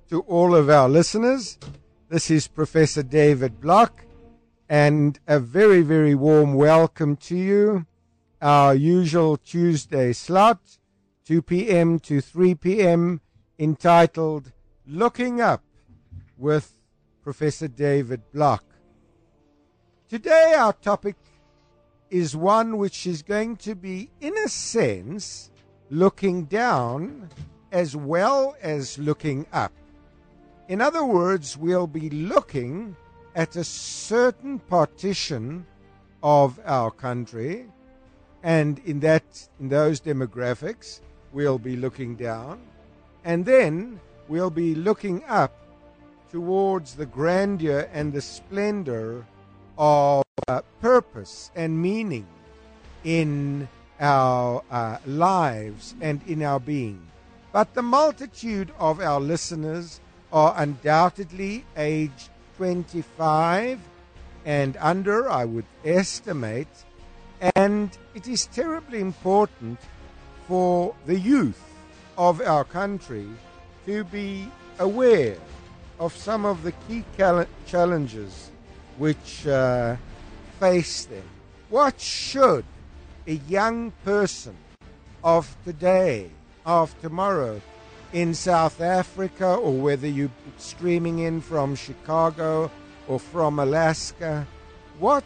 to all of our listeners. This is Professor David Block, and a very, very warm welcome to you. Our usual Tuesday slot, 2 p.m. to 3 p.m., entitled Looking Up with Professor David Block. Today our topic is one which is going to be, in a sense, looking down as well as looking up. In other words, we'll be looking at a certain partition of our country, and in those demographics, we'll be looking down, and then we'll be looking up towards the grandeur and the splendor of purpose and meaning in our lives and in our being. But the multitude of our listeners are undoubtedly aged 25 and under, I would estimate, and it is terribly important for the youth of our country to be aware of some of the key challenges which face them. What should a young person of today, of tomorrow, in South Africa, or whether you're streaming in from Chicago or from Alaska, what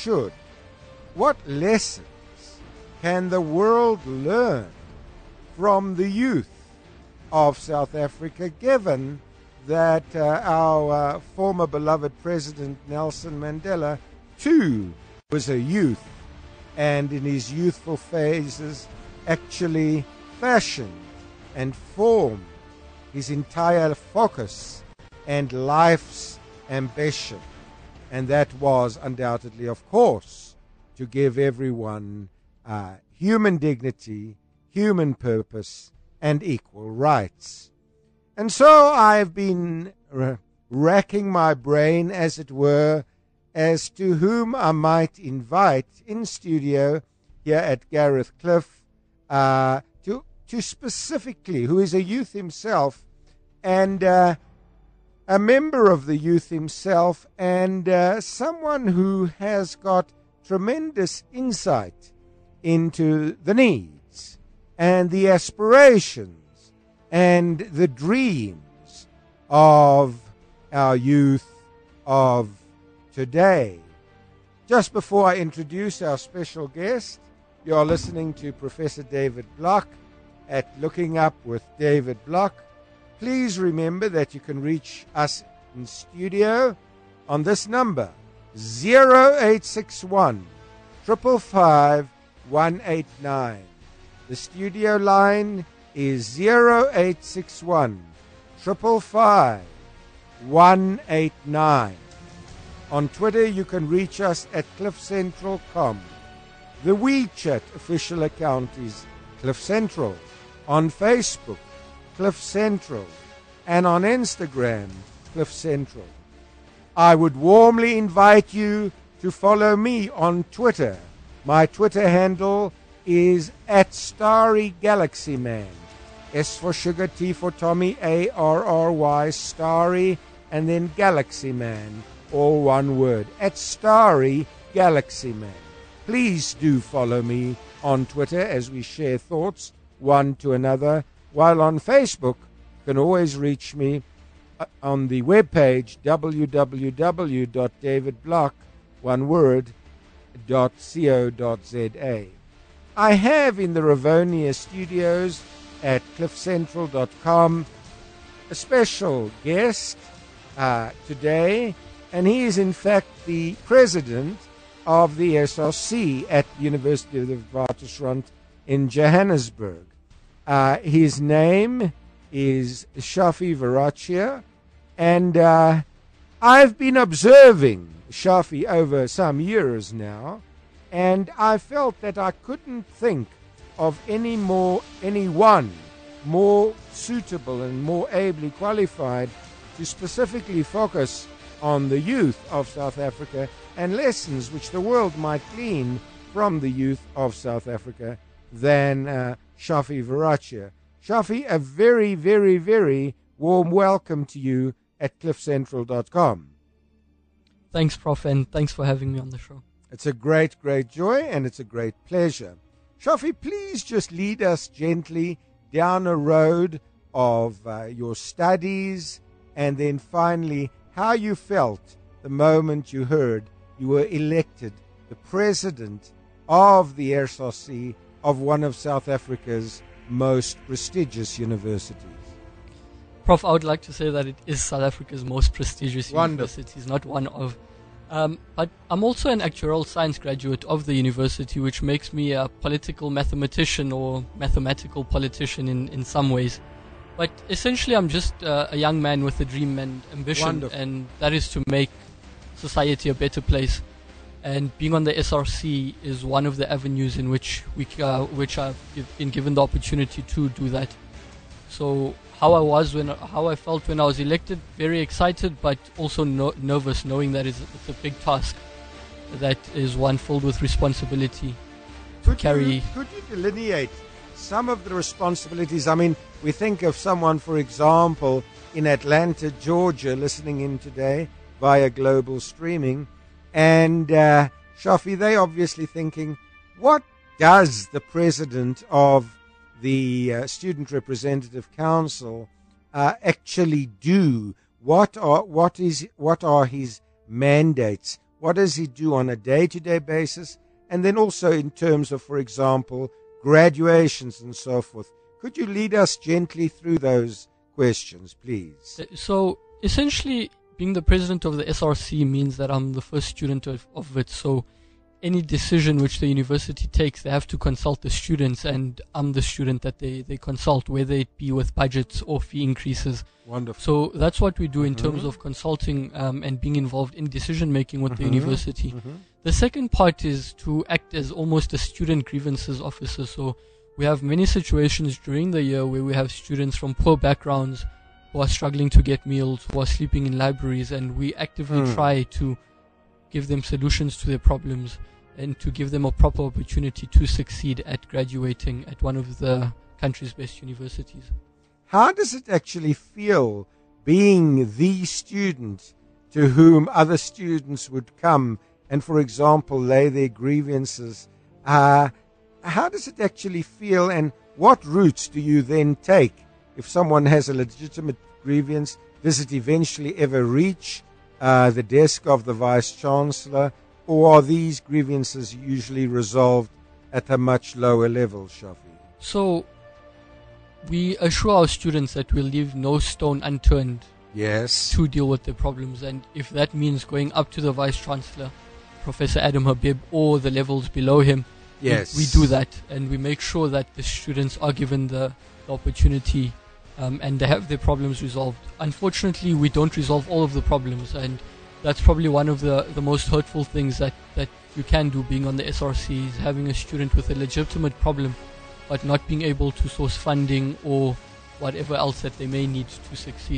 lessons can the world learn from the youth of South Africa, given that our former beloved President Nelson Mandela too was a youth, and in his youthful phases actually fashioned and formed his entire focus and life's ambition. And that was undoubtedly, of course, to give everyone human dignity, human purpose, and equal rights. And so I've been racking my brain, as it were, as to whom I might invite in studio here at Gareth Cliff to specifically, who is a youth himself and a member of the youth himself, and someone who has got tremendous insight into the needs and the aspirations and the dreams of our youth of today. Just before I introduce our special guest, you are listening to Professor David Block at Looking Up with David Block. Please remember that you can reach us in studio on this number, 0861 555 189. The studio line is 0861 555 189. On Twitter, you can reach us at CliffCentral.com. The WeChat official account is Cliff Central. On Facebook, Cliff Central. And on Instagram, Cliff Central. I would warmly invite you to follow me on Twitter. My Twitter handle is @StarryGalaxyMan. S for sugar, T for Tommy, ARRY, Starry, and then Galaxy Man, all one word, @StarryGalaxyMan. Please do follow me on Twitter as we share thoughts one to another, while on Facebook you can always reach me on the webpage www.davidblock.co.za. I have in the Ravonia studios at cliffcentral.com a special guest today, and he is in fact the president of the SRC at University of the Witwatersrand in Johannesburg. His name is Shafi Varachia, and I've been observing Shafi over some years now, and I felt that I couldn't think of anyone more suitable and more ably qualified to specifically focus on the youth of South Africa and lessons which the world might glean from the youth of South Africa than Shafi Varachia. Shafi, a very, very, very warm welcome to you at cliffcentral.com. Thanks, Prof, and thanks for having me on the show. It's a great, great joy, and it's a great pleasure. Shafi, please just lead us gently down a road of your studies, and then finally how you felt the moment you heard you were elected the president of the SRC of one of South Africa's most prestigious universities. Prof, I would like to say that it is South Africa's most prestigious university, not one of. But I'm also an actuarial science graduate of the university, which makes me a political mathematician or mathematical politician in some ways. But essentially, I'm just a young man with a dream and ambition, Wonderful. and that is to make society a better place. And being on the SRC is one of the avenues in which I've been given the opportunity to do that. So how I felt when I was elected, very excited, but also nervous, knowing that it's a big task. That is one filled with responsibility. Could you delineate some of the responsibilities? I mean, we think of someone, for example, in Atlanta, Georgia, listening in today via global streaming, and Shafi, they obviously thinking, what does the president of the Student Representative Council actually do? What are his mandates? What does he do on a day-to-day basis? And then also in terms of, for example, graduations and so forth. Could you lead us gently through those questions, please? So essentially, being the president of the SRC means that I'm the first student of it. So any decision which the university takes, they have to consult the students, and I'm the student that they consult, whether it be with budgets or fee increases. Wonderful. So that's what we do in terms of consulting and being involved in decision making with the university. The second part is to act as almost a student grievances officer. So we have many situations during the year where we have students from poor backgrounds who are struggling to get meals, who are sleeping in libraries, and we actively try to give them solutions to their problems and to give them a proper opportunity to succeed at graduating at one of the country's best universities. How does it actually feel being the student to whom other students would come and, for example, lay their grievances? How does it actually feel, and what routes do you then take if someone has a legitimate grievance? Does it eventually ever reach the desk of the Vice-Chancellor, or are these grievances usually resolved at a much lower level, Shafi? So we assure our students that we'll leave no stone unturned to deal with their problems, and if that means going up to the Vice-Chancellor, Professor Adam Habib, or the levels below him, we do that, and we make sure that the students are given the opportunity and they have their problems resolved. Unfortunately, we don't resolve all of the problems, and that's probably one of the most hurtful things that you can do being on the SRC, is having a student with a legitimate problem but not being able to source funding or whatever else that they may need to succeed.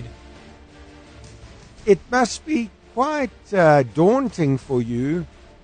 It must be quite daunting for you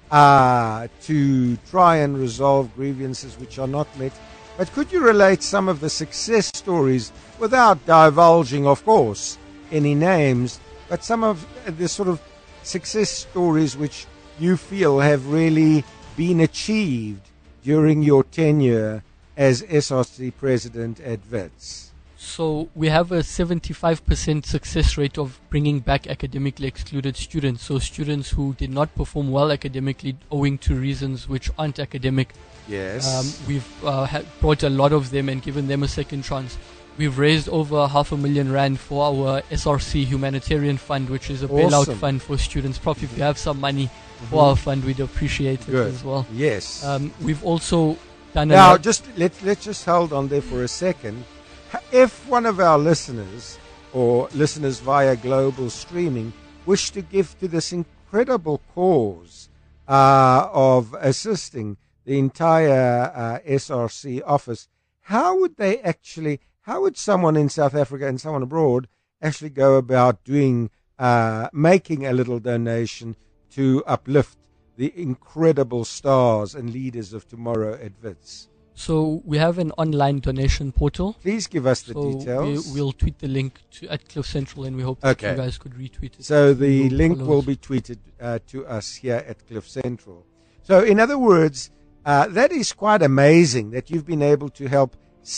to try and resolve grievances which are not met. But could you relate some of the success stories, without divulging, of course, any names, but some of the sort of success stories which you feel have really been achieved during your tenure as SRC president at WITS? So we have a 75% success rate of bringing back academically excluded students. So students who did not perform well academically owing to reasons which aren't academic. Yes. We've brought a lot of them and given them a second chance. We've raised over R500,000 for our SRC humanitarian fund, which is a bailout fund for students. Prof, if you have some money for our fund, we'd appreciate it as well. Yes. We've also done now, let's just hold on there for a second. If one of our listeners or listeners via global streaming wish to give to this incredible cause of assisting the entire SRC office, how would someone in South Africa and someone abroad actually go about doing, making a little donation to uplift the incredible stars and leaders of tomorrow at WITS? So we have an online donation portal. Please give us the details. We'll tweet the link at Cliff Central, and we hope that you guys could retweet it. So the link will be tweeted to us here at Cliff Central. So in other words, that is quite amazing that you've been able to help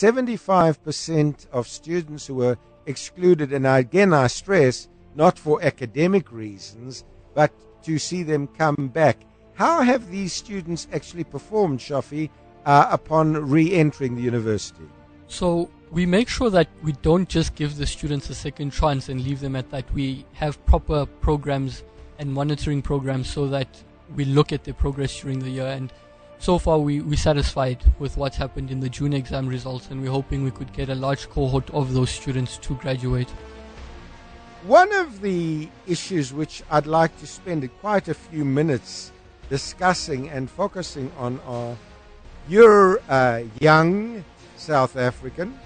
75% of students who were excluded. And again, I stress, not for academic reasons, but to see them come back. How have these students actually performed, Shafi, upon re-entering the university? So we make sure that we don't just give the students a second chance and leave them at that. We have proper programs and monitoring programs so that we look at their progress during the year. And so far we're satisfied with what's happened in the June exam results, and we're hoping we could get a large cohort of those students to graduate. One of the issues which I'd like to spend quite a few minutes discussing and focusing on are you're a young South African,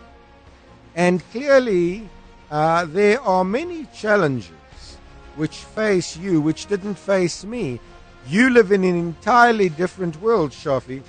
and clearly there are many challenges which face you, which didn't face me. You live in an entirely different world, Shafi,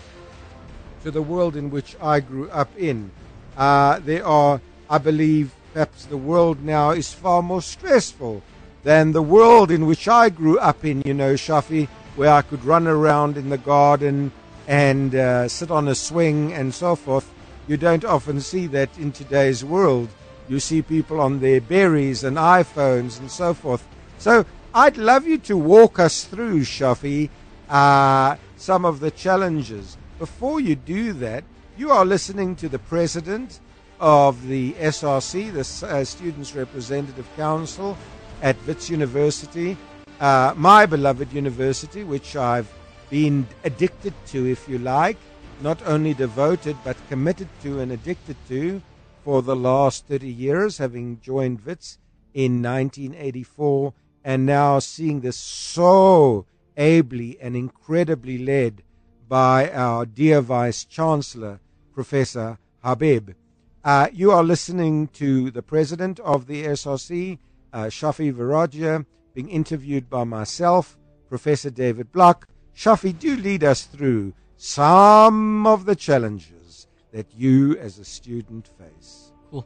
to the world in which I grew up in. There are, I believe, perhaps the world now is far more stressful than the world in which I grew up in, Shafi, where I could run around in the garden and sit on a swing and so forth. You don't often see that in today's world. You see people on their berries and iPhones and so forth. So I'd love you to walk us through, Shafi, some of the challenges. Before you do that, you are listening to the president of the SRC, the Students' Representative Council at Wits University, my beloved university, which I've been addicted to, if you like, not only devoted but committed to and addicted to for the last 30 years, having joined Wits in 1984, and now seeing this so ably and incredibly led by our dear Vice Chancellor, Professor Habib. You are listening to the president of the SRC, Shafi Viraja, being interviewed by myself, Professor David Block. Shafi, do lead us through some of the challenges that you as a student face. Cool.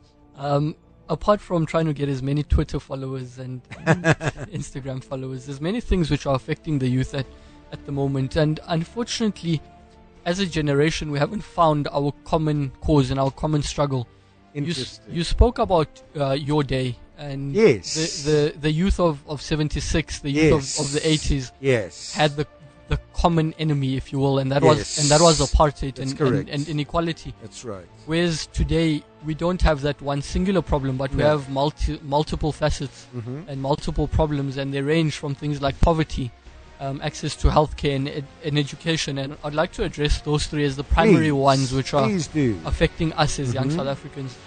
Apart from trying to get as many Twitter followers and Instagram followers, there's many things which are affecting the youth at the moment. And unfortunately, as a generation, we haven't found our common cause and our common struggle. You spoke about your day. And yes, the youth of 76, the youth of the 80s, had the common enemy, if you will, and that was apartheid and inequality. That's right. Whereas today we don't have that one singular problem, but we have multiple facets and multiple problems, and they range from things like poverty, access to healthcare and education. And I'd like to address those three as the primary ones which are affecting us as young South Africans.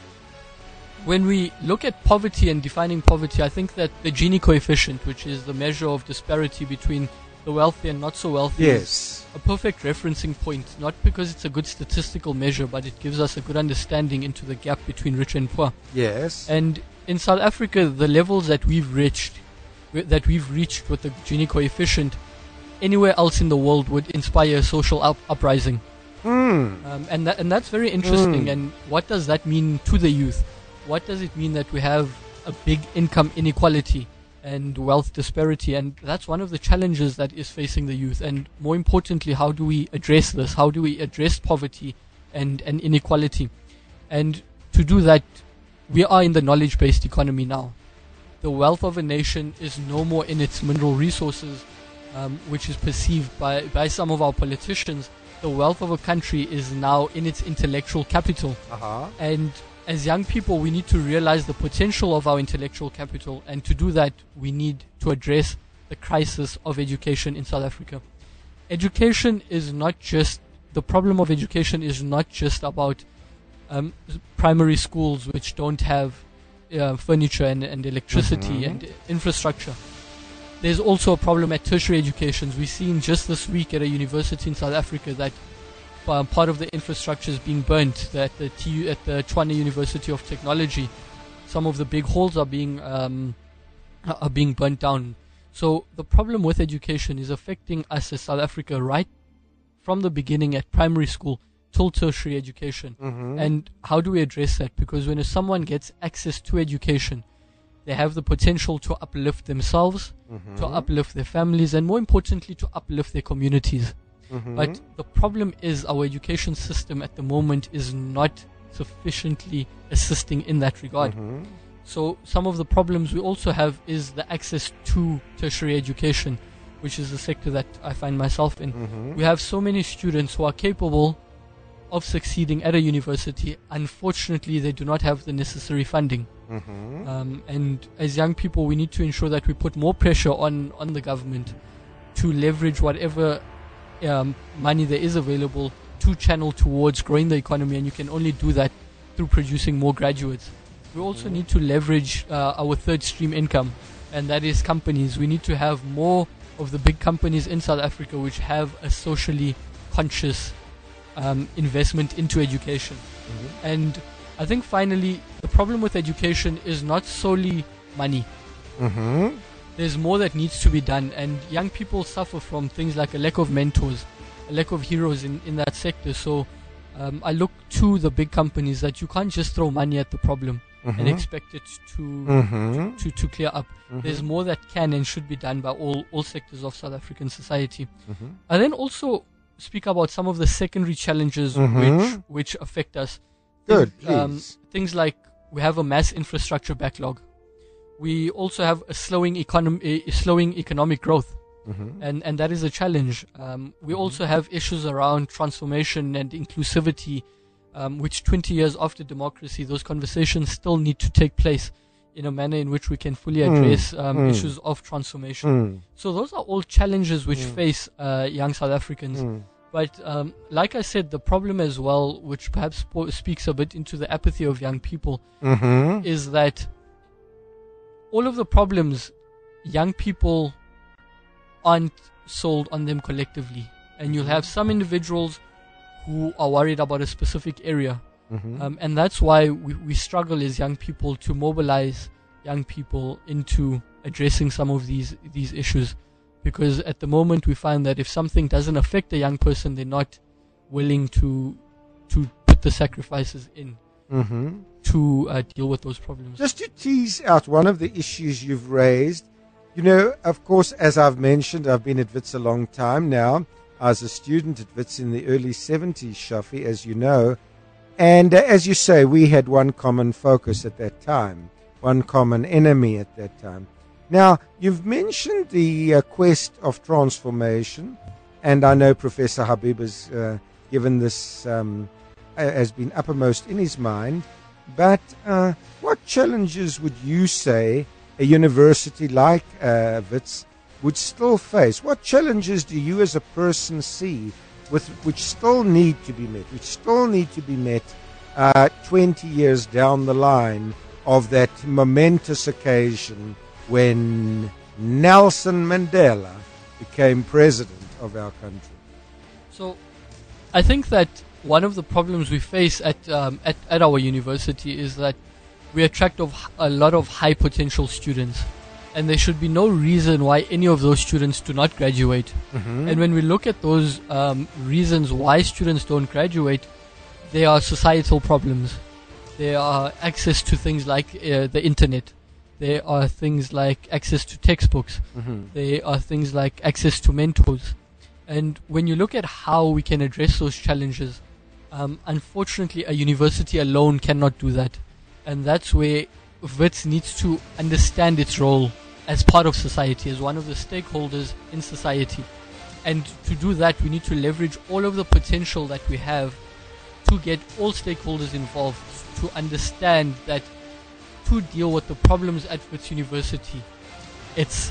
When we look at poverty and defining poverty, I think that the Gini coefficient, which is the measure of disparity between the wealthy and not so wealthy, is a perfect referencing point, not because it's a good statistical measure, but it gives us a good understanding into the gap between rich and poor. Yes. And in South Africa, the levels that we've reached with the Gini coefficient, anywhere else in the world would inspire a social uprising. And that's very interesting. And what does that mean to the youth? What does it mean that we have a big income inequality and wealth disparity? And that's one of the challenges that is facing the youth. And more importantly, how do we address this? How do we address poverty and inequality? And to do that, we are in the knowledge-based economy now. The wealth of a nation is no more in its mineral resources, which is perceived by some of our politicians. The wealth of a country is now in its intellectual capital. And as young people, we need to realize the potential of our intellectual capital, and to do that, we need to address the crisis of education in South Africa. Education is not just, the problem of education is not just about primary schools which don't have furniture and electricity and infrastructure. There's also a problem at tertiary educations. We've seen just this week at a university in South Africa that part of the infrastructure is being burnt. At the Tshwane University of Technology, some of the big halls are being burnt down. So the problem with education is affecting us as South Africa right from the beginning at primary school, till tertiary education. And how do we address that? Because when someone gets access to education, they have the potential to uplift themselves, to uplift their families, and more importantly, to uplift their communities. But the problem is our education system at the moment is not sufficiently assisting in that regard. So some of the problems we also have is the access to tertiary education, which is the sector that I find myself in. We have so many students who are capable of succeeding at a university. Unfortunately, they do not have the necessary funding. And as young people, we need to ensure that we put more pressure on the government to leverage whatever money there is available to channel towards growing the economy, and you can only do that through producing more graduates. We also need to leverage our third stream income, and that is companies. We need to have more of the big companies in South Africa which have a socially conscious investment into education. And I think finally, the problem with education is not solely money. There's more that needs to be done, and young people suffer from things like a lack of mentors, a lack of heroes in that sector. So I look to the big companies that you can't just throw money at the problem and expect it to clear up. There's more that can and should be done by all sectors of South African society. I then also speak about some of the secondary challenges which affect us. Good, please. Things like we have a mass infrastructure backlog. We also have a slowing economic growth, and that is a challenge. We also have issues around transformation and inclusivity, which 20 years after democracy, those conversations still need to take place in a manner in which we can fully address issues of transformation. So those are all challenges which face young South Africans. But like I said, the problem as well, which perhaps speaks a bit into the apathy of young people, is that all of the problems, young people aren't sold on them collectively. And you'll have some individuals who are worried about a specific area. And that's why we struggle as young people to mobilize young people into addressing some of these issues. Because at the moment we find that if something doesn't affect a young person, they're not willing to put the sacrifices in to deal with those problems. Just to tease out one of the issues you've raised, you know, of course, as I've mentioned, I've been at WITS a long time now. I was a student at WITS in the early 70s, Shafi, as you know. And as you say, we had one common focus at that time, one common enemy at that time. Now, you've mentioned the quest of transformation, and I know Professor Habib has given this, has been uppermost in his mind. But what challenges would you say a university like WITS would still face? What challenges do you as a person see which still need to be met, 20 years down the line of that momentous occasion when Nelson Mandela became president of our country? So I think that one of the problems we face at our university is that we attract a lot of high potential students, and there should be no reason why any of those students do not graduate. And when we look at those reasons why students don't graduate, there are societal problems. There are access to things like the internet. There are things like access to textbooks. There are things like access to mentors. And when you look at how we can address those challenges, unfortunately, a university alone cannot do that. And that's where WITS needs to understand its role as part of society, as one of the stakeholders in society. And to do that, we need to leverage all of the potential that we have to get all stakeholders involved, to understand that to deal with the problems at WITS University, it's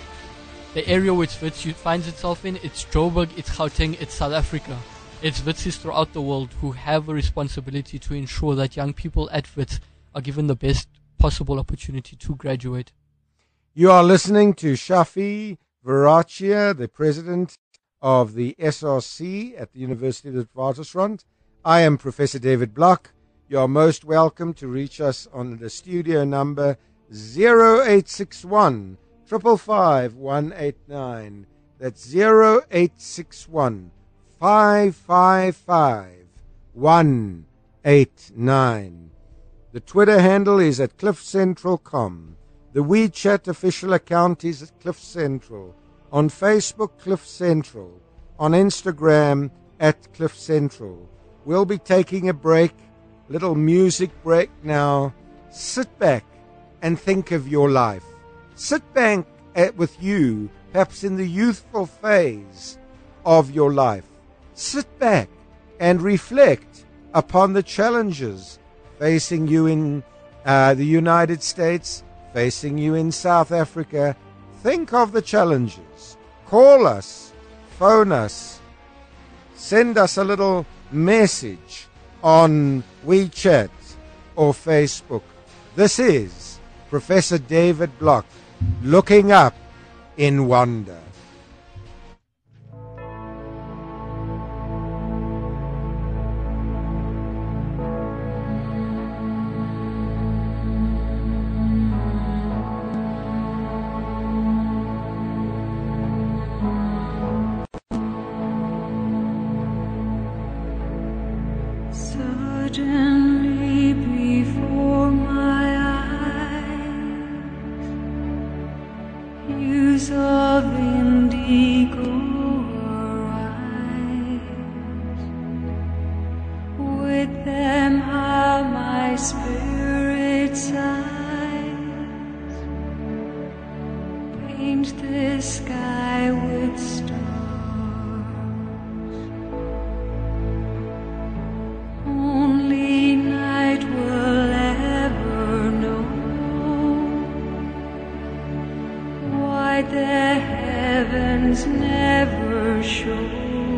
the area which WITS finds itself in, it's Joburg, it's Gauteng, it's South Africa. It's WITSes throughout the world who have a responsibility to ensure that young people at WITS are given the best possible opportunity to graduate. You are listening to Shafi Verachia, the president of the SRC at the University of the Witwatersrand. I am Professor David Block. You are most welcome to reach us on the studio number 0861 555 189. That's 0861 555 189. The Twitter handle is at CliffCentral.com. The WeChat official account is at Cliff Central. On Facebook, Cliff Central. On Instagram, at Cliff Central. We'll be taking a break, little music break now. Sit back and think of your life. Sit back with you, perhaps in the youthful phase of your life. Sit back and reflect upon the challenges facing you in the United States, facing you in South Africa. Think of the challenges. Call us, phone us, send us a little message on WeChat or Facebook. This is Professor David Block, looking up in wonder. Suddenly before my eyes, hues of indigo arise. With them how my spirit sighs, paint the sky with stars. Only night will ever know why the heavens never show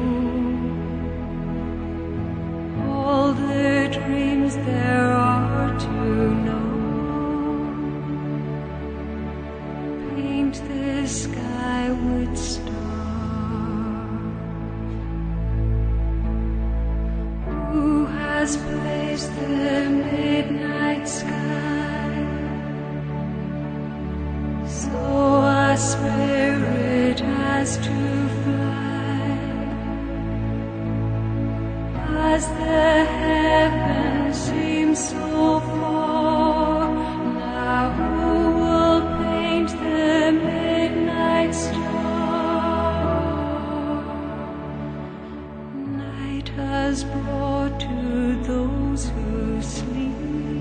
all the dreams there are to know. Paint the sky with stars. Who has placed the midnight sky so our spirit has to fly? As the heavens seem so far, now who will paint the midnight star? Night has brought to those who sleep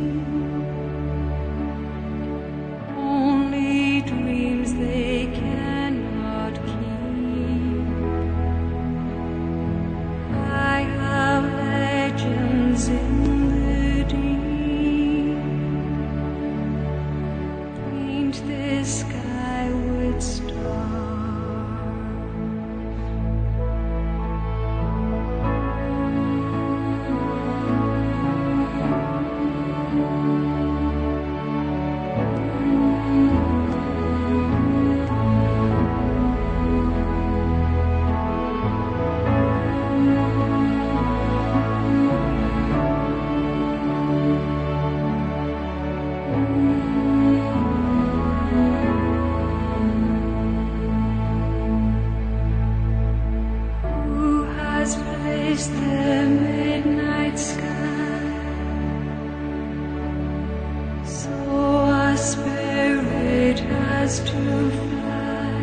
only dreams they cannot keep. I have legends in the deep. Paint the sky with stars. Who has placed the midnight sky so our spirit has to fly?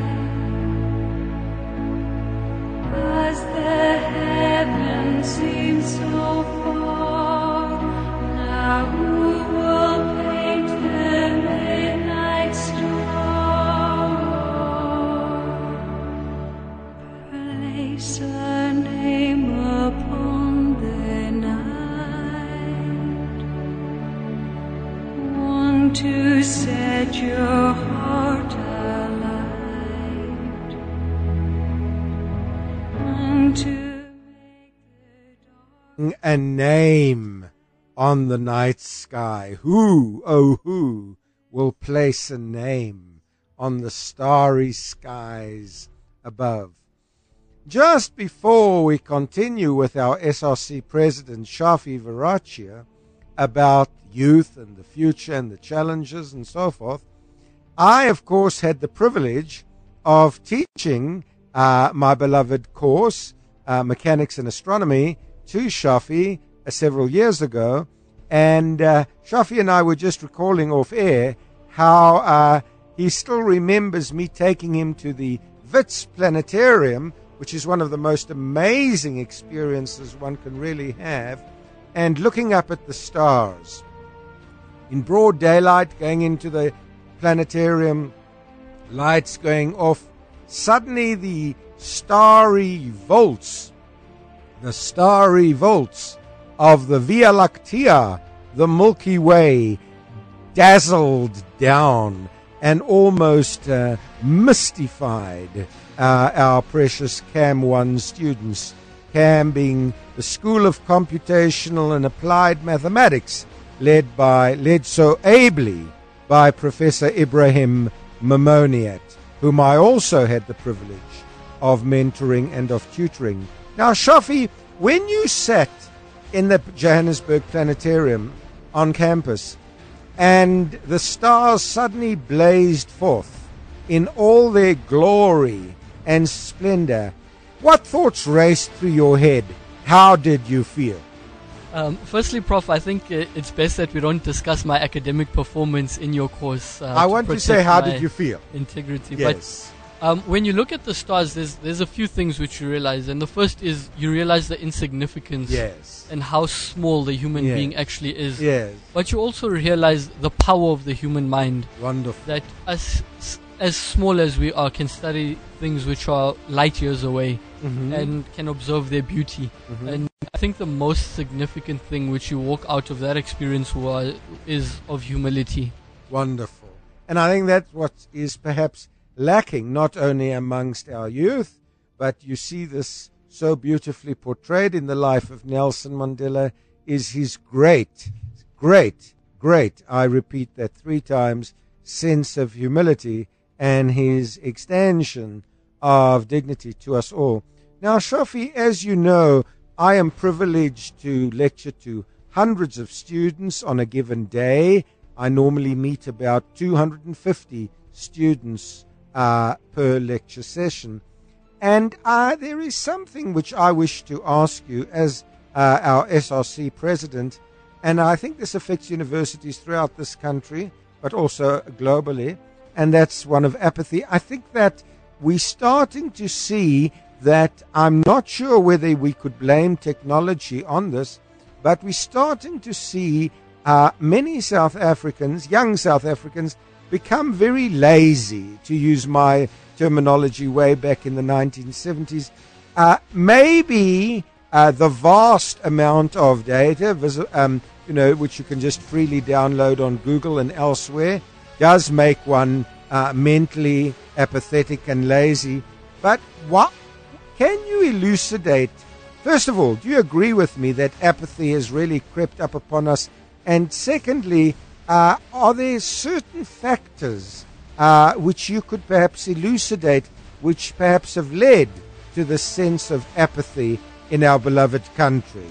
As the heavens seem so far, now who will paint the midnight star? Place a name upon the night, one to set your heart alight, and to make the dark. A name on the night sky. Who, oh who, will place a name on the starry skies above? Just before we continue with our SRC President Shafi Varachia about youth and the future and the challenges and so forth, I, of course, had the privilege of teaching my beloved course, Mechanics and Astronomy, to Shafi several years ago. And Shafi and I were just recalling off air how he still remembers me taking him to the Wits Planetarium, which is one of the most amazing experiences one can really have, and looking up at the stars. In broad daylight, going into the planetarium, lights going off, suddenly the starry vaults of the Via Lactea, the Milky Way, dazzled down and almost mystified our precious CAM 1 students. CAM being the School of Computational and Applied Mathematics, led so ably by Professor Ibrahim Mamoniat, whom I also had the privilege of mentoring and of tutoring. Now, Shafi, when you sat in the Johannesburg Planetarium on campus and the stars suddenly blazed forth in all their glory and splendor, what thoughts raced through your head? How did you feel? Firstly, Prof, I think it's best that we don't discuss my academic performance in your course. I want to say, how did you feel? Integrity. Yes. But when you look at the stars, there's a few things which you realize. And the first is you realize the insignificance. Yes. And how small the human being actually is. Yes. But you also realize the power of the human mind. Wonderful. That as small as we are, can study things which are light years away, and can observe their beauty. And I think the most significant thing which you walk out of that experience is of humility. Wonderful. And I think that's what is perhaps lacking, not only amongst our youth, but you see this so beautifully portrayed in the life of Nelson Mandela, is his great, I repeat that 3 times, sense of humility and his extension of dignity to us all. Now, Shafi, as you know, I am privileged to lecture to hundreds of students on a given day. I normally meet about 250 students per lecture session. And there is something which I wish to ask you as our SRC president, and I think this affects universities throughout this country, but also globally, and that's one of apathy. I think that we're starting to see that, I'm not sure whether we could blame technology on this, but we're starting to see many South Africans, young South Africans, become very lazy, to use my terminology way back in the 1970s. Maybe the vast amount of data, which you can just freely download on Google and elsewhere, does make one mentally apathetic and lazy. But what can you elucidate? First of all, do you agree with me that apathy has really crept up upon us? And secondly, are there certain factors which you could perhaps elucidate, which perhaps have led to the sense of apathy in our beloved country?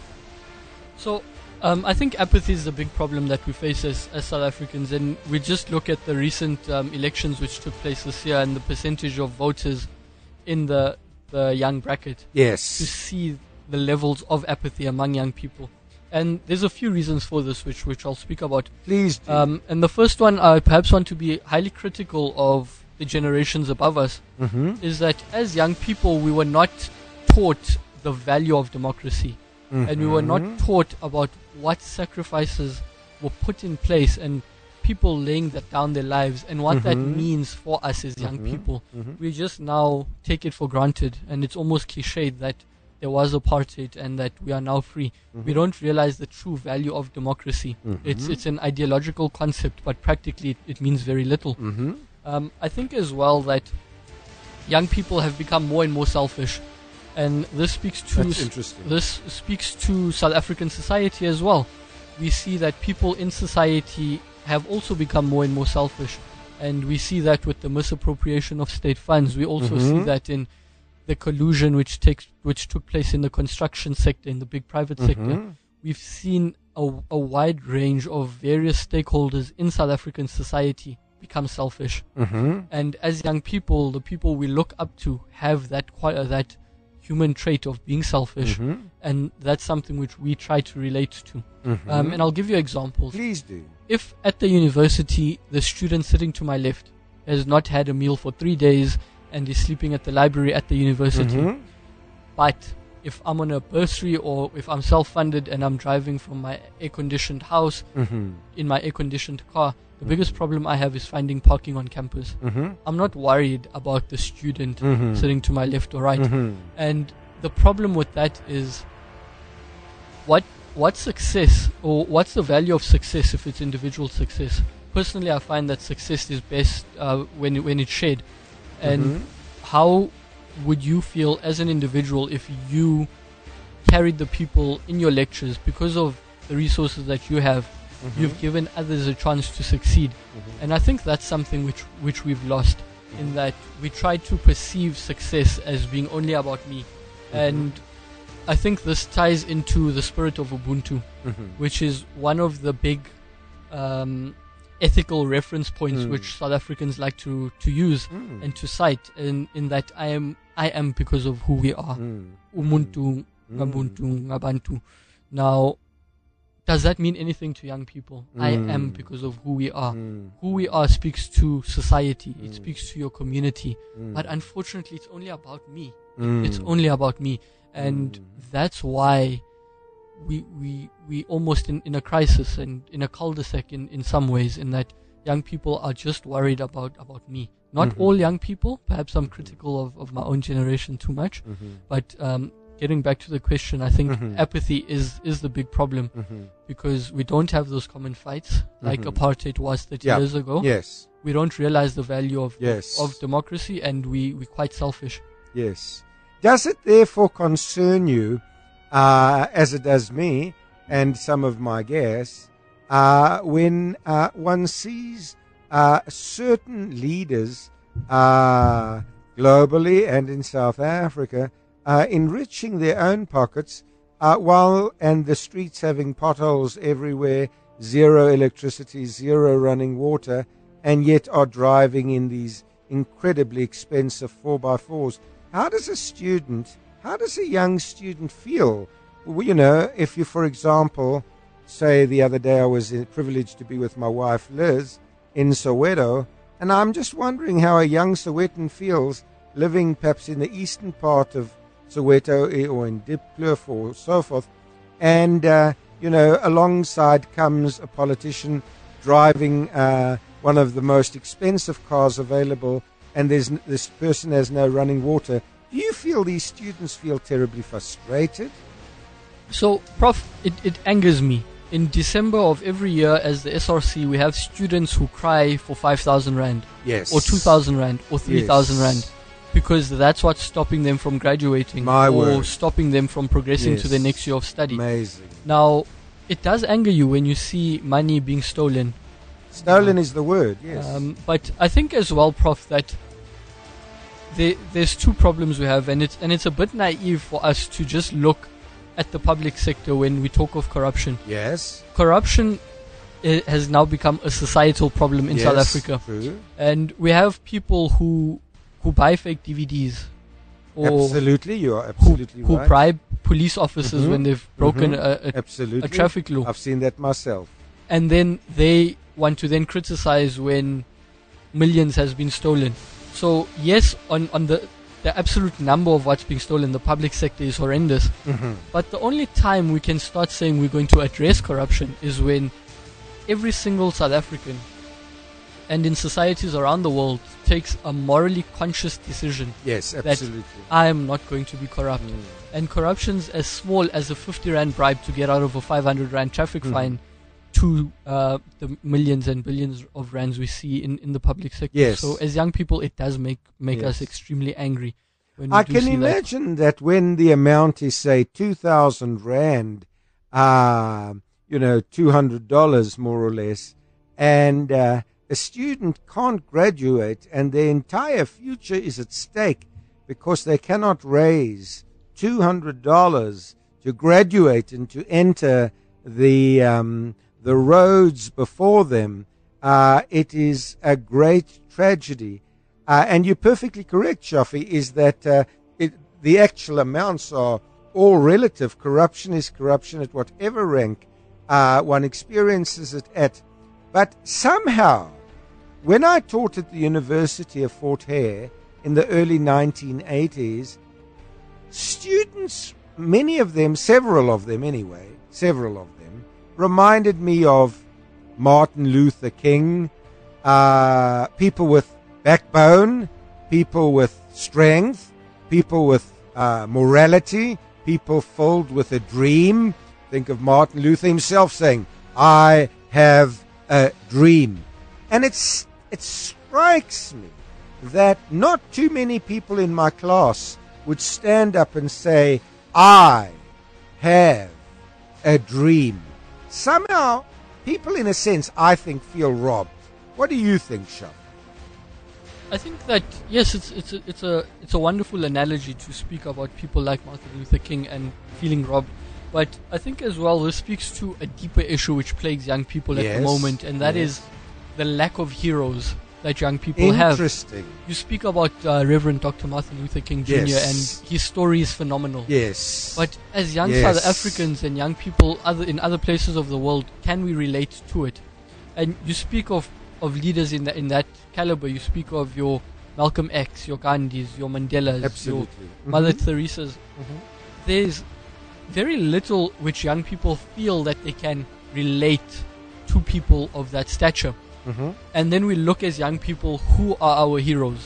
So, I think apathy is a big problem that we face as South Africans, and we just look at the recent elections which took place this year and the percentage of voters in the young bracket. Yes. To see the levels of apathy among young people. And there's a few reasons for this which I'll speak about. Please do. And the first one, I perhaps want to be highly critical of the generations above us, is that as young people we were not taught the value of democracy. And we were not taught about what sacrifices were put in place and people laying that down their lives and what that means for us as young people. We just now take it for granted, and it's almost cliched that there was apartheid and that we are now free. We don't realize the true value of democracy. It's an ideological concept, but practically it means very little. I think as well that young people have become more and more selfish. And this speaks to South African society as well. We see that people in society have also become more and more selfish, and we see that with the misappropriation of state funds. We also see that in the collusion which took place in the construction sector, in the big private sector. We've seen a wide range of various stakeholders in South African society become selfish. And as young people, the people we look up to have that human trait of being selfish, and that's something which we try to relate to. And I'll give you examples. Please do. If at the university the student sitting to my left has not had a meal for 3 days and is sleeping at the library at the university, but if I'm on a bursary or if I'm self-funded and I'm driving from my air-conditioned house in my air-conditioned car, the biggest problem I have is finding parking on campus. I'm not worried about the student sitting to my left or right. And the problem with that is what success, or what's the value of success if it's individual success? Personally, I find that success is best when it's shared. And how would you feel as an individual if you carried the people in your lectures because of the resources that you have? You've given others a chance to succeed. And I think that's something which we've lost, in that we try to perceive success as being only about me. And I think this ties into the spirit of Ubuntu, which is one of the big ethical reference points which South Africans like to use and to cite, in that I am because of who we are. Umuntu, Ngabuntu, Ngabantu. Now, does that mean anything to young people? I am because of who we are. Who we are speaks to society. It speaks to your community. But unfortunately, it's only about me. It's only about me. And that's why we almost in a crisis and in a cul-de-sac in some ways, in that young people are just worried about me. Not all young people. Perhaps I'm critical of my own generation too much. But getting back to the question, I think apathy is the big problem, because we don't have those common fights like apartheid was 30 years ago. Yes. We don't realize the value of democracy, and we're quite selfish. Yes. Does it therefore concern you, as it does me and some of my guests, when one sees certain leaders globally and in South Africa enriching their own pockets, and the streets having potholes everywhere, zero electricity, zero running water, and yet are driving in these incredibly expensive 4x4s? How does a young student feel? Well, you know, if you, for example, say the other day I was privileged to be with my wife Liz in Soweto, and I'm just wondering how a young Sowetan feels living perhaps in the eastern part of Soweto or in Diepkloof or so forth, and alongside comes a politician driving one of the most expensive cars available, and this person has no running water. Do you feel these students feel terribly frustrated? So, Prof, it angers me. In December of every year, as the SRC, we have students who cry for 5,000 Rand. Yes. Or 2,000 Rand, or 3,000 Rand. Because that's what's stopping them from graduating. Or stopping them from progressing to the next year of study. Amazing. Now, it does anger you when you see money being stolen. Stolen is the word, yes. But I think as well, Prof, that there's two problems we have, and it's a bit naive for us to just look at the public sector when we talk of corruption. Yes. Corruption has now become a societal problem in South Africa. True. And we have people who buy fake DVDs. Or absolutely, you are absolutely who right. Who bribe police officers when they've broken a traffic law. I've seen that myself. And then they want to then criticize when millions has been stolen. So yes, on the absolute number of what's being stolen, the public sector is horrendous. But the only time we can start saying we're going to address corruption is when every single South African, and in societies around the world, takes a morally conscious decision. Yes, absolutely. That I am not going to be corrupt. And corruption's as small as a 50 Rand bribe to get out of a 500 Rand traffic fine to the millions and billions of rands we see in the public sector. Yes. So as young people, it does make us extremely angry. When we I can imagine that when the amount is, say, 2,000 Rand, $200 more or less, and a student can't graduate and their entire future is at stake because they cannot raise $200 to graduate and to enter the roads before them, it is a great tragedy. And you're perfectly correct, Shafi, is that the actual amounts are all relative. Corruption is corruption at whatever rank one experiences it at. But somehow, when I taught at the University of Fort Hare in the early 1980s, students, many of them, several of them, reminded me of Martin Luther King, people with backbone, people with strength, people with morality, people filled with a dream. Think of Martin Luther himself saying, "I have a dream." And it strikes me that not too many people in my class would stand up and say, "I have a dream." Somehow, people, in a sense, I think, feel robbed. What do you think, Shaf? I think that yes, it's a wonderful analogy to speak about people like Martin Luther King and feeling robbed. But I think as well this speaks to a deeper issue which plagues young people at the moment, and that is the lack of heroes that young people have. Interesting. You speak about Reverend Dr. Martin Luther King Jr. and his story is phenomenal. Yes. But as young South Africans and young people in other places of the world, can we relate to it? And you speak of leaders in that caliber. You speak of your Malcolm X, your Gandhis, your Mandelas, your Mother Teresa's. There's very little which young people feel that they can relate to people of that stature. And then we look as young people, who are our heroes?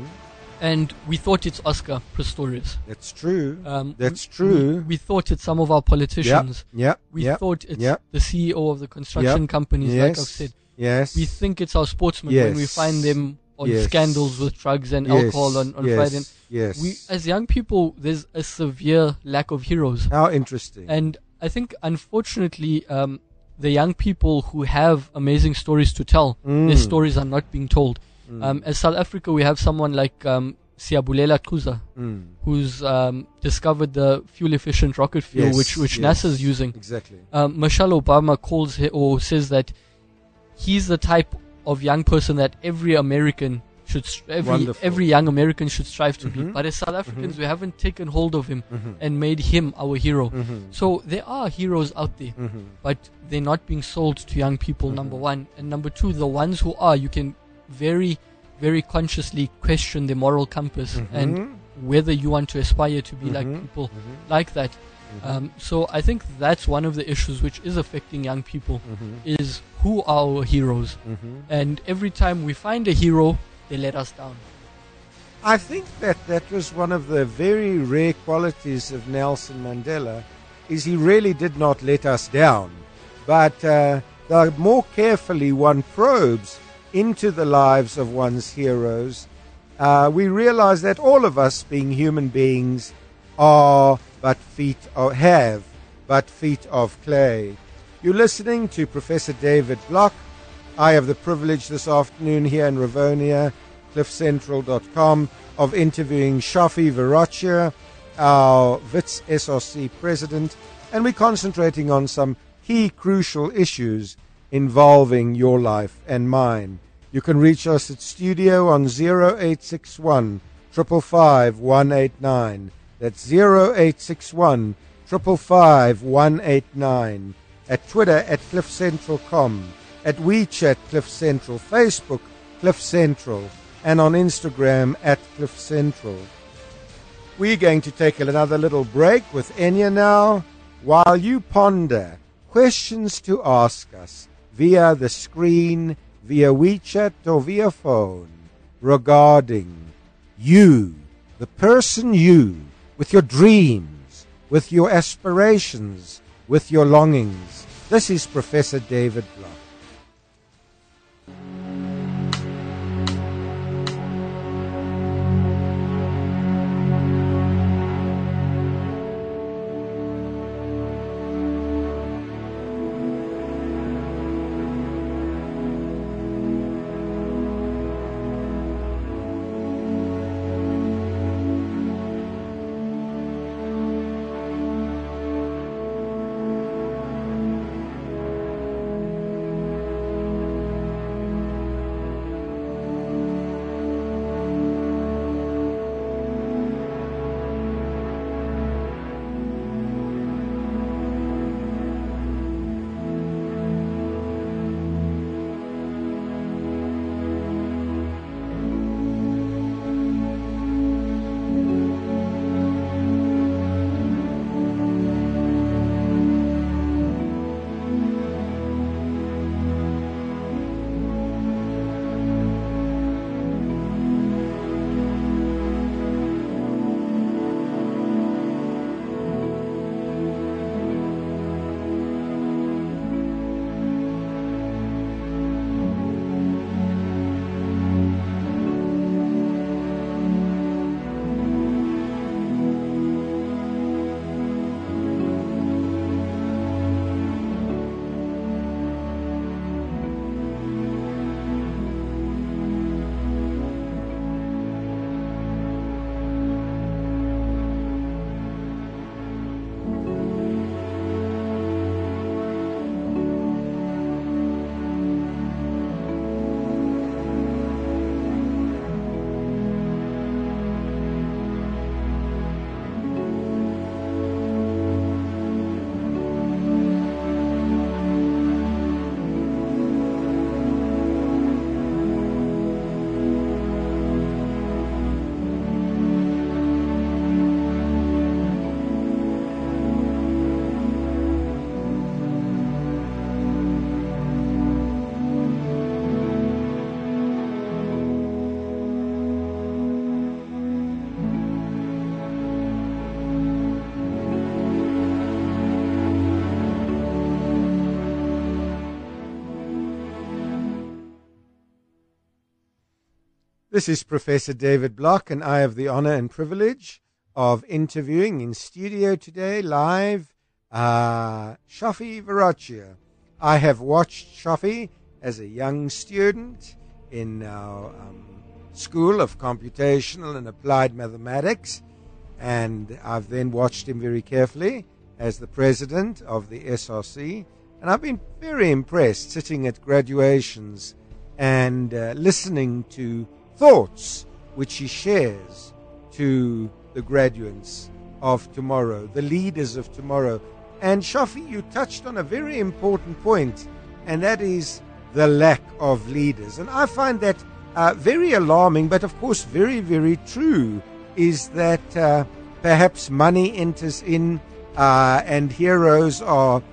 And we thought it's Oscar Pistorius. That's true. That's true. We thought it's some of our politicians. We thought it's the CEO of the construction companies, like I've said. We think it's our sportsmen when we find them on scandals with drugs and alcohol on Friday. We, as young people, there's a severe lack of heroes. How interesting. And I think, unfortunately, the young people who have amazing stories to tell, their stories are not being told. As South Africa, we have someone like Siyabulela Quza, who's discovered the fuel-efficient rocket fuel, which NASA's using. Exactly. Michelle Obama calls or says that he's the type of young person that every American should, every young American should strive to be. But as South Africans, we haven't taken hold of him and made him our hero. So there are heroes out there, but they're not being sold to young people, number one. And number two, the ones who are, you can very, very consciously question their moral compass and whether you want to aspire to be like people like that. So I think that's one of the issues which is affecting young people, is who are our heroes? And every time we find a hero, they let us down. I think that was one of the very rare qualities of Nelson Mandela, is he really did not let us down. But the more carefully one probes into the lives of one's heroes, we realize that all of us, being human beings, have but feet of clay. You're listening to Professor David Block. I have the privilege this afternoon here in Rivonia, cliffcentral.com, of interviewing Shafi Verrocchia, our WITS SRC president, and we're concentrating on some key crucial issues involving your life and mine. You can reach us at studio on 0861 555 189. That's 0861 555 189. At Twitter at CliffCentral.com. At WeChat Cliff Central. Facebook Cliff Central. And on Instagram at Cliff Central. We're going to take another little break with Enya now, while you ponder questions to ask us via the screen, via WeChat or via phone, regarding you, the person you, with your dreams, with your aspirations, with your longings. This is Professor David Block. This is Professor David Block, and I have the honor and privilege of interviewing in studio today, live, Shafi Verrocchio. I have watched Shafi as a young student in our School of Computational and Applied Mathematics, and I've then watched him very carefully as the president of the SRC, and I've been very impressed sitting at graduations and listening to thoughts which he shares to the graduates of tomorrow, the leaders of tomorrow. And Shafi, you touched on a very important point, and that is the lack of leaders. And I find that very alarming, but of course very, very true, is that perhaps money enters in and heroes are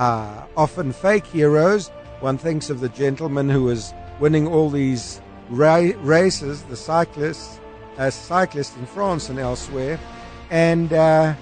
often fake heroes. One thinks of the gentleman who was winning all these races, the cyclist in France and elsewhere, and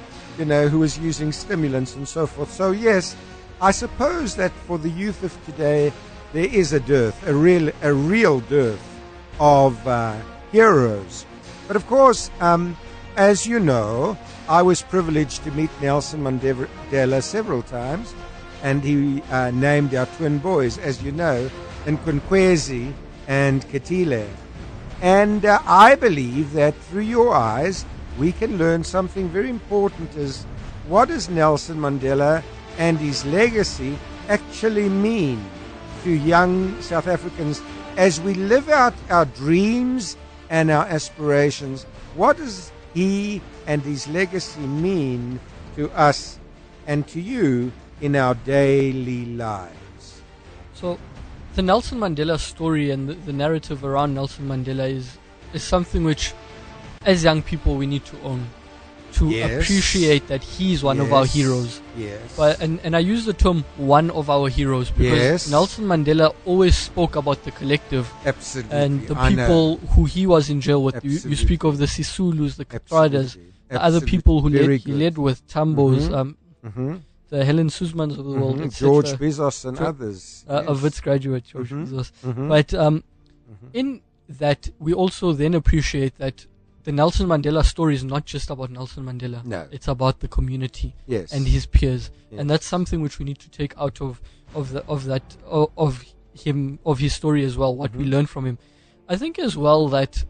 who was using stimulants and so forth. So yes, I suppose that for the youth of today, there is a dearth, a real dearth of heroes. But of course, as you know, I was privileged to meet Nelson Mandela several times, and he named our twin boys, as you know, Nkunkwezi and Katile. And I believe that through your eyes, we can learn something very important, is what does Nelson Mandela and his legacy actually mean to young South Africans as we live out our dreams and our aspirations? What does he and his legacy mean to us and to you in our daily lives? So the Nelson Mandela story and the narrative around Nelson Mandela is something which, as young people, we need to own, to appreciate that he's one of our heroes. Yes. But, and I use the term one of our heroes because Nelson Mandela always spoke about the collective. Absolutely. And the people who he was in jail with. You speak of the Sisulus, the Katradas, the other people who he led with, Tambos, the Helen Suzmans of the world, George Bezos and others. A Wits graduate, George Bezos. But in that, we also then appreciate that the Nelson Mandela story is not just about Nelson Mandela. No. It's about the community and his peers. Yes. And that's something which we need to take out of his story as well, what we learn from him. I think as well that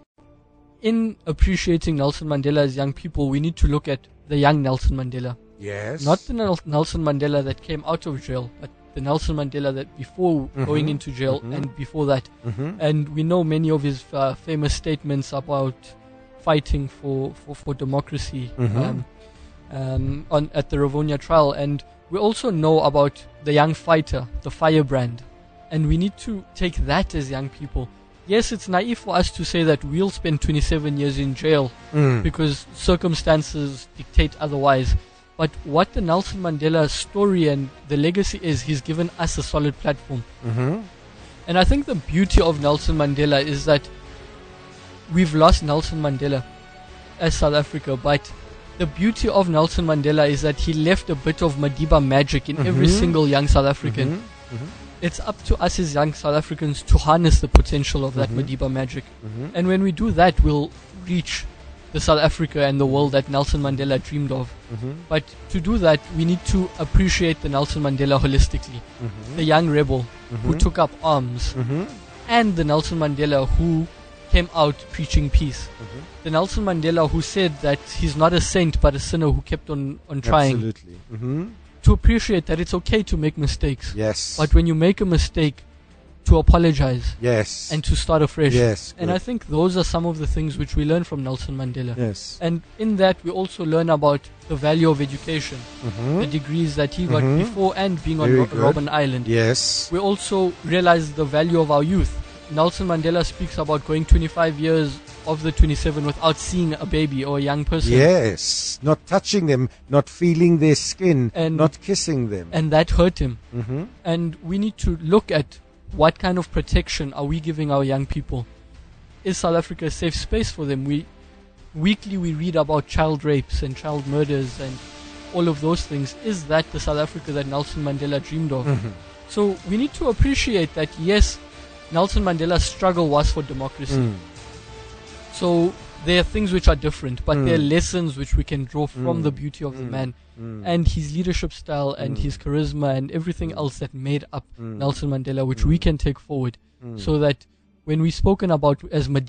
in appreciating Nelson Mandela as young people, we need to look at the young Nelson Mandela. Yes. Not the Nelson Mandela that came out of jail, but the Nelson Mandela that before going into jail and before that. And we know many of his famous statements about fighting for democracy at the Rivonia trial. And we also know about the young fighter, the firebrand. And we need to take that as young people. Yes, it's naive for us to say that we'll spend 27 years in jail because circumstances dictate otherwise. But what the Nelson Mandela story and the legacy is, he's given us a solid platform. And I think the beauty of Nelson Mandela is that we've lost Nelson Mandela as South Africa, but the beauty of Nelson Mandela is that he left a bit of Madiba magic in every single young South African. It's up to us as young South Africans to harness the potential of that Madiba magic. And when we do that, we'll reach the South Africa and the world that Nelson Mandela dreamed of. But to do that, we need to appreciate the Nelson Mandela holistically. The young rebel who took up arms, and the Nelson Mandela who came out preaching peace. The Nelson Mandela who said that he's not a saint but a sinner who kept on trying. Absolutely. To appreciate that it's okay to make mistakes. Yes. But when you make a mistake, to apologize. Yes. And to start afresh. Yes. And I think those are some of the things which we learn from Nelson Mandela. Yes. And in that, we also learn about the value of education, the degrees that he got before and being on Robben Island. Yes. We also realize the value of our youth. Nelson Mandela speaks about going 25 years of the 27 without seeing a baby or a young person. Yes. Not touching them, not feeling their skin, and not kissing them. And that hurt him. And we need to look at what kind of protection are we giving our young people? Is South Africa a safe space for them? Weekly we read about child rapes and child murders and all of those things. Is that the South Africa that Nelson Mandela dreamed of? So we need to appreciate that, yes, Nelson Mandela's struggle was for democracy. So there are things which are different, but there are lessons which we can draw from the beauty of the man and his leadership style and his charisma and everything else that made up Nelson Mandela, which we can take forward, so that when we spoken about as the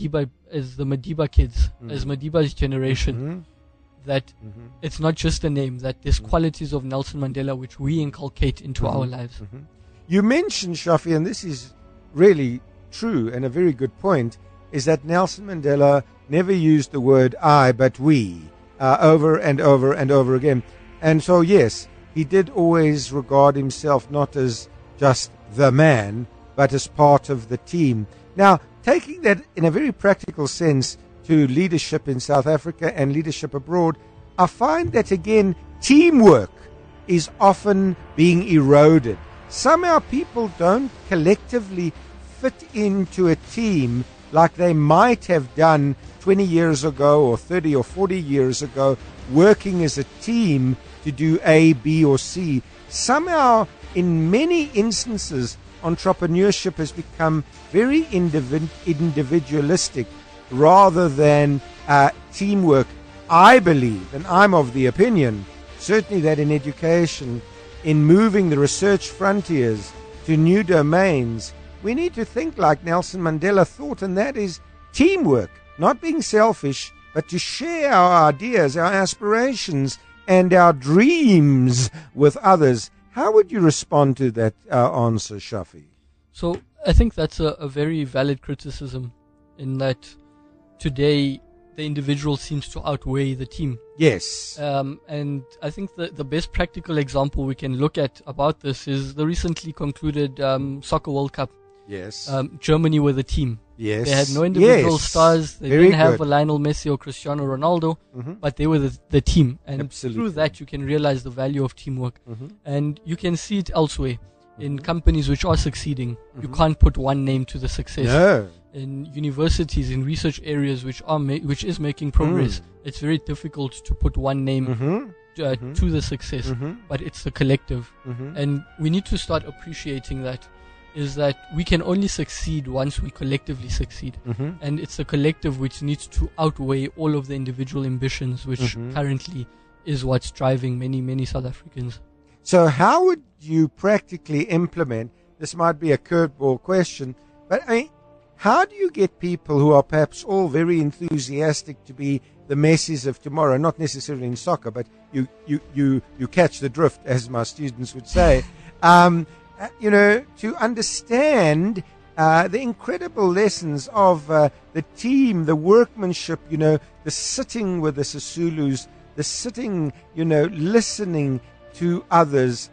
Madiba kids, as Madiba's generation, that it's not just a name, that there's qualities of Nelson Mandela which we inculcate into our lives. You mentioned, Shafi, and this is really true and a very good point, is that Nelson Mandela never used the word I, but we, over and over and over again. And so, yes, he did always regard himself not as just the man, but as part of the team. Now, taking that in a very practical sense to leadership in South Africa and leadership abroad, I find that, again, teamwork is often being eroded. Somehow people don't collectively fit into a team like they might have done 20 years ago or 30 or 40 years ago, working as a team to do A, B, or C. Somehow, in many instances, entrepreneurship has become very individualistic rather than teamwork. I believe, and I'm of the opinion, certainly that in education, in moving the research frontiers to new domains, we need to think like Nelson Mandela thought, and that is teamwork, not being selfish, but to share our ideas, our aspirations, and our dreams with others. How would you respond to that answer, Shafi? So I think that's a very valid criticism, in that today the individual seems to outweigh the team. Yes. And I think the best practical example we can look at about this is the recently concluded Soccer World Cup. Yes. Germany were the team. Yes. They had no individual stars. They didn't have a Lionel Messi or Cristiano Ronaldo, but they were the team. And through that, you can realize the value of teamwork. And you can see it elsewhere in companies which are succeeding. You can't put one name to the success. No. In universities, in research areas which is making progress, it's very difficult to put one name to the success, but it's the collective. And we need to start appreciating that, is that we can only succeed once we collectively succeed. And it's the collective which needs to outweigh all of the individual ambitions, which currently is what's driving many South Africans. So how would you practically implement, this might be a curveball question, but I mean, how do you get people who are perhaps all very enthusiastic to be the Messis of tomorrow, not necessarily in soccer, but you catch the drift, as my students would say, to understand the incredible lessons of the team, the workmanship, the sitting with the Sisulus, the sitting, listening to others,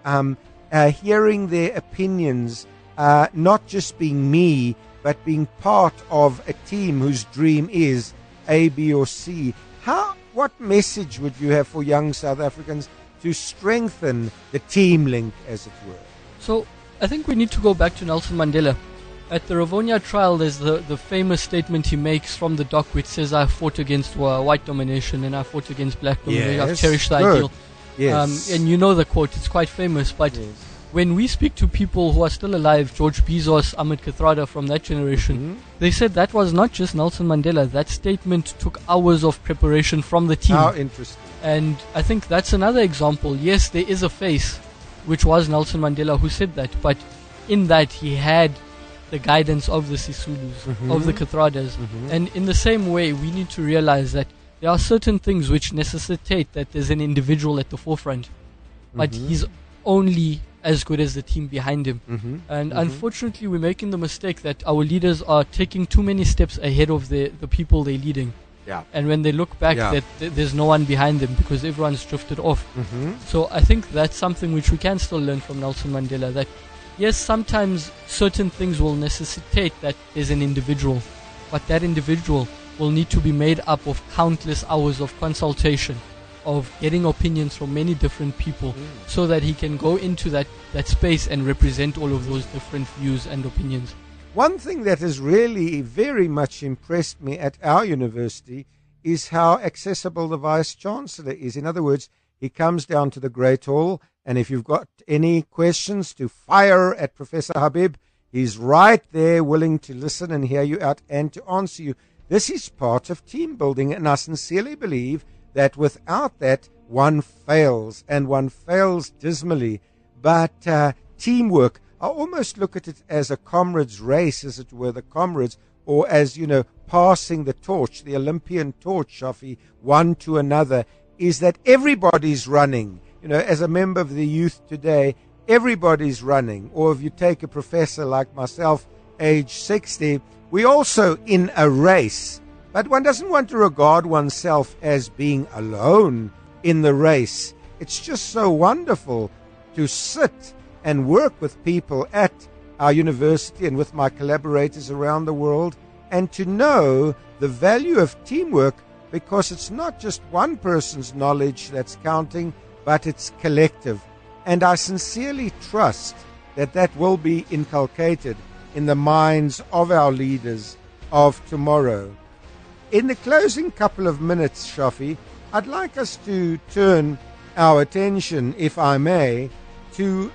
hearing their opinions, not just being me, but being part of a team whose dream is A, B, or C. What message would you have for young South Africans to strengthen the team link, as it were? So I think we need to go back to Nelson Mandela. At the Rivonia trial, there's the famous statement he makes from the dock, which says, I fought against white domination and I fought against black domination. I've cherished the ideal. Yes. And you know the quote, it's quite famous, but when we speak to people who are still alive, George Bizos, Ahmed Kathrada from that generation, they said that was not just Nelson Mandela. That statement took hours of preparation from the team. How interesting. And I think that's another example. Yes, there is a face, which was Nelson Mandela, who said that, but in that he had the guidance of the Sisulus, of the Kathradas. And in the same way, we need to realize that there are certain things which necessitate that there's an individual at the forefront, but he's only as good as the team behind him. And unfortunately, we're making the mistake that our leaders are taking too many steps ahead of the people they're leading. Yeah. And when they look back, that there's no one behind them because everyone's drifted off. So I think that's something which we can still learn from Nelson Mandela, that yes, sometimes certain things will necessitate that there's an individual, but that individual will need to be made up of countless hours of consultation, of getting opinions from many different people, so that he can go into that space and represent all of those different views and opinions. One thing that has really very much impressed me at our university is how accessible the Vice-Chancellor is. In other words, he comes down to the Great Hall, and if you've got any questions to fire at Professor Habib, he's right there willing to listen and hear you out and to answer you. This is part of team building, and I sincerely believe that without that, one fails, and one fails dismally. But teamwork, I almost look at it as a comrades race, as it were, the comrades, or as, passing the torch, the Olympian torch, Shafi, one to another, is that everybody's running. As a member of the youth today, everybody's running. Or if you take a professor like myself, age 60, we're also in a race. But one doesn't want to regard oneself as being alone in the race. It's just so wonderful to sit and work with people at our university and with my collaborators around the world, and to know the value of teamwork, because it's not just one person's knowledge that's counting, but it's collective. And I sincerely trust that that will be inculcated in the minds of our leaders of tomorrow. In the closing couple of minutes, Shafi, I'd like us to turn our attention, if I may, to,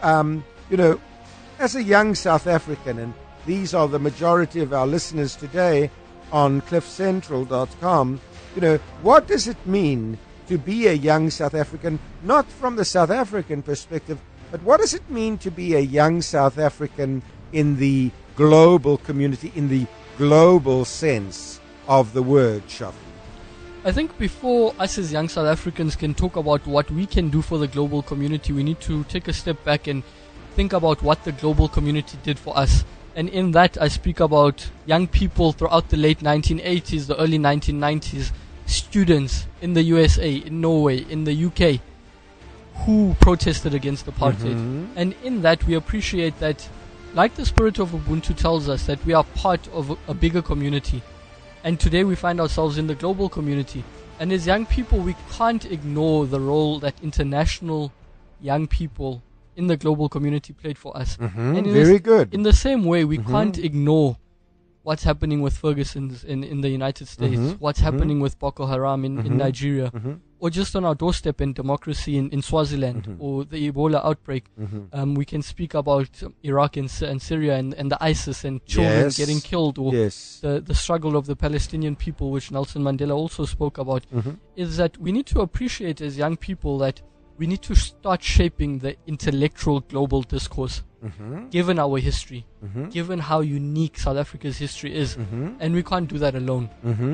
as a young South African, and these are the majority of our listeners today on cliffcentral.com, what does it mean to be a young South African, not from the South African perspective, but what does it mean to be a young South African in the global community, in the global sense of the word, Shafi? I think before us as young South Africans can talk about what we can do for the global community, we need to take a step back and think about what the global community did for us. And in that, I speak about young people throughout the late 1980s, the early 1990s, students in the USA, in Norway, in the UK, who protested against apartheid. Mm-hmm. And in that, we appreciate that, like the spirit of Ubuntu tells us, that we are part of a bigger community. And today we find ourselves in the global community. And as young people, we can't ignore the role that international young people in the global community played for us. Mm-hmm. And very good. In the same way, we can't ignore what's happening with Ferguson's in the United States, what's happening with Boko Haram in Nigeria, or just on our doorstep in democracy in Swaziland, or the Ebola outbreak. We can speak about Iraq and Syria and the ISIS and children getting killed, or the struggle of the Palestinian people, which Nelson Mandela also spoke about, is that we need to appreciate as young people that we need to start shaping the intellectual global discourse, given our history, given how unique South Africa's history is. And we can't do that alone.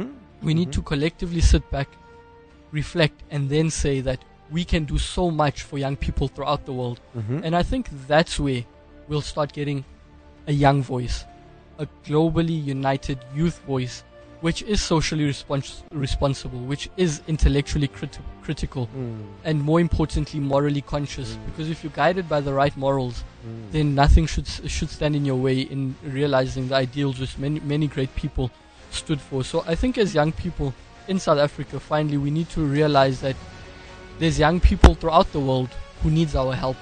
We need to collectively sit back, reflect, and then say that we can do so much for young people throughout the world. And I think that's where we'll start getting a young voice, a globally united youth voice, which is socially responsible, which is intellectually critical, and more importantly, morally conscious. Because if you're guided by the right morals, then nothing should stand in your way in realizing the ideals which many great people stood for. So I think as young people in South Africa, finally, we need to realize that there's young people throughout the world who needs our help.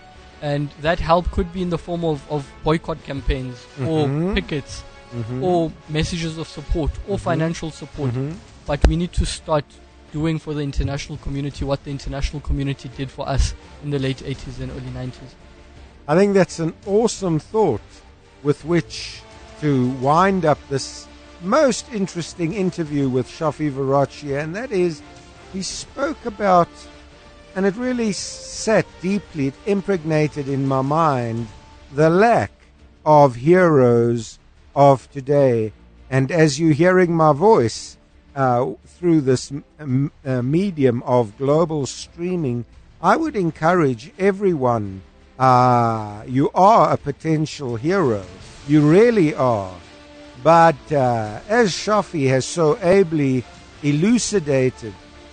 And that help could be in the form of boycott campaigns, or pickets, or messages of support, or financial support. But we need to start doing for the international community what the international community did for us in the late 80s and early 90s. I think that's an awesome thought with which to wind up this most interesting interview with Shafi Varachia, and that is, he spoke about, and it really sat deeply, it impregnated in my mind, the lack of heroes of today. And as you're hearing my voice through this medium of global streaming, I would encourage everyone, you are a potential hero. You really are. But as Shafi has so ably elucidated,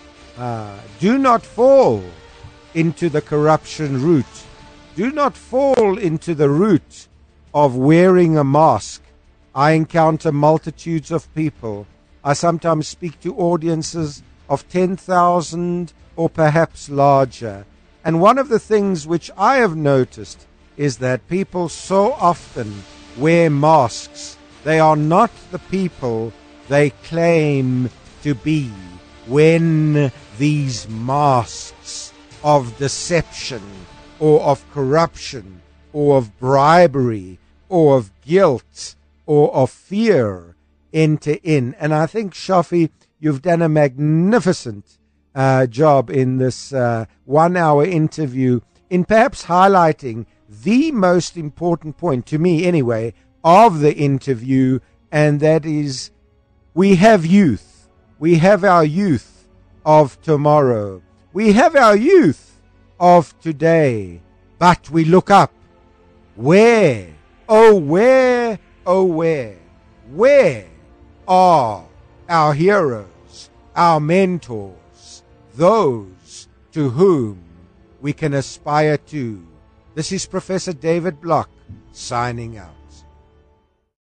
do not fall into the corruption route. Do not fall into the route of wearing a mask. I encounter multitudes of people. I sometimes speak to audiences of 10,000 or perhaps larger. And one of the things which I have noticed is that people so often wear masks. They are not the people they claim to be when these masks of deception or of corruption or of bribery or of guilt or of fear enter in. And I think, Shafi, you've done a magnificent job in this 1 hour interview in perhaps highlighting the most important point, to me anyway, of the interview, and that is we have youth. We have our youth of tomorrow. We have our youth of today. But we look up. Where? Oh, where? Oh, where? Where are our heroes, our mentors, those to whom we can aspire to? This is Professor David Block signing out.